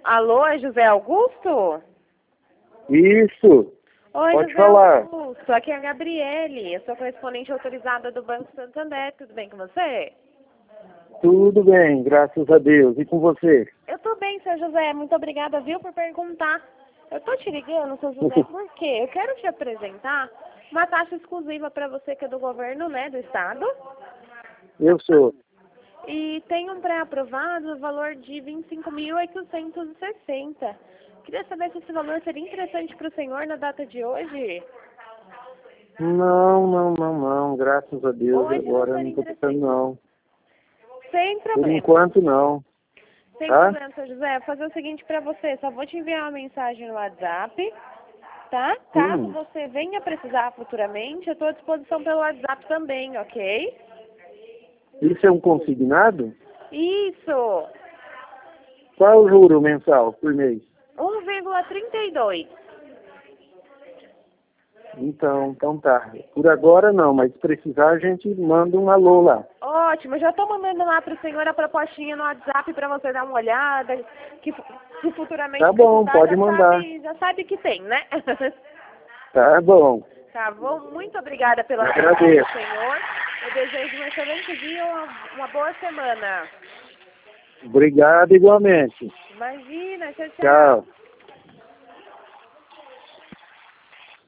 Alô, é José Augusto? Isso, Oi, pode José falar. Augusto. Aqui é a Gabriele. Eu sou correspondente autorizada do Banco Santander. Tudo bem com você? Tudo bem, graças a Deus. E com você? Eu tô bem, seu José. Muito obrigada, viu, por perguntar. Eu tô te ligando, seu José, porque eu quero te apresentar uma taxa exclusiva para você que é do governo, né, do estado. Eu sou. E tem um pré-aprovado no valor de 25.860. Queria saber se esse valor seria interessante para o senhor na data de hoje. Não. Graças a Deus, Hoje não agora eu seria não estou precisando, interessante. não. Sem Por problema. enquanto, não. Sem Tá? problema, seu José. Vou fazer o seguinte para você. Só vou te enviar uma mensagem no WhatsApp, tá? Caso Sim. você venha precisar futuramente, eu estou à disposição pelo WhatsApp também, ok? Isso é um consignado? Isso! Qual é o juro mensal por mês? 1,32. Então tá. Por agora não, mas se precisar a gente manda um alô lá. Ótimo, eu já estou mandando lá para o senhor a propostinha no WhatsApp para você dar uma olhada, que se futuramente Tá bom, precisar, pode mandar. já sabe que tem, né? Tá bom. Tá bom? Muito obrigada pela atenção do Agradeço. senhor. Eu desejo um excelente dia e uma boa semana. Obrigado igualmente. Imagina, tchau, tchau. Tchau.